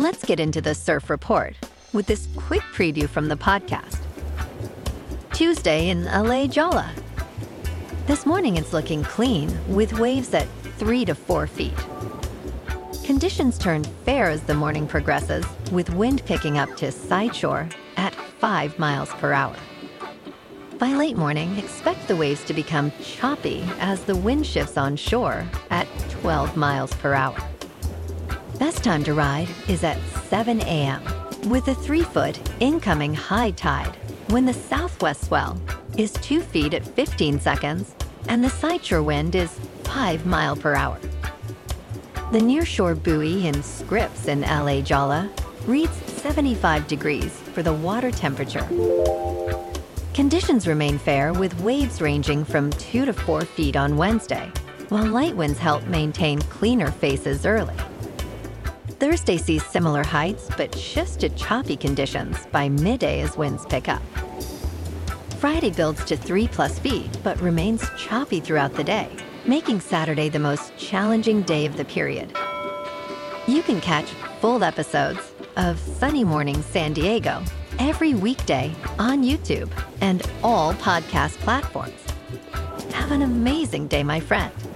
Let's get into the surf report with this quick preview from the podcast. Tuesday in LA Jolla. This morning it's looking clean with waves at 3 to 4 feet. Conditions turn fair as the morning progresses, with wind picking up to sideshore at 5 miles per hour. By late morning, expect the waves to become choppy as the wind shifts on shore at 12 miles per hour. Best time to ride is at 7 a.m. with a 3-foot incoming high tide when the southwest swell is 2 feet at 15 seconds and the sideshore wind is 5 miles per hour. The nearshore buoy in Scripps in LA Jolla reads 75 degrees for the water temperature. Conditions remain fair with waves ranging from 2 to 4 feet on Wednesday, while light winds help maintain cleaner faces early. Thursday sees similar heights, but shifts to choppy conditions by midday as winds pick up. Friday builds to 3+ feet, but remains choppy throughout the day, making Saturday the most challenging day of the period. You can catch full episodes of Sunny Morning San Diego every weekday on YouTube and all podcast platforms. Have an amazing day, my friend.